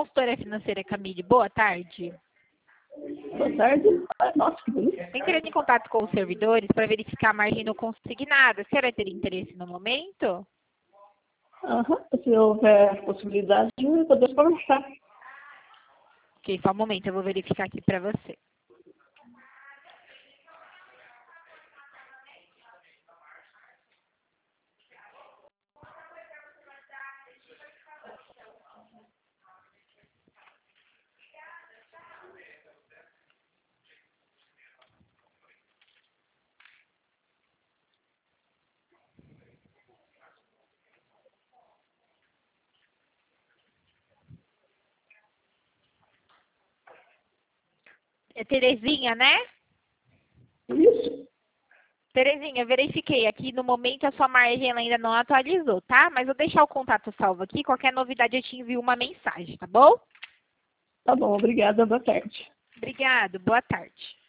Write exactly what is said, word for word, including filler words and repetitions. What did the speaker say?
Consultora financeira Camille, boa tarde. Boa tarde. Ah, nossa, que bonito. Entrando em contato com os servidores para verificar a margem não consignada. A senhora teria interesse no momento? Aham. Se houver possibilidade, podemos conversar. Ok, só um momento, eu vou verificar aqui para você. É Terezinha, né? Isso. Terezinha, eu verifiquei aqui, no momento a sua margem ela ainda não atualizou, tá? Mas eu vou deixar o contato salvo aqui, qualquer novidade eu te envio uma mensagem, tá bom? Tá bom, obrigada. Boa tarde. Obrigado, boa tarde.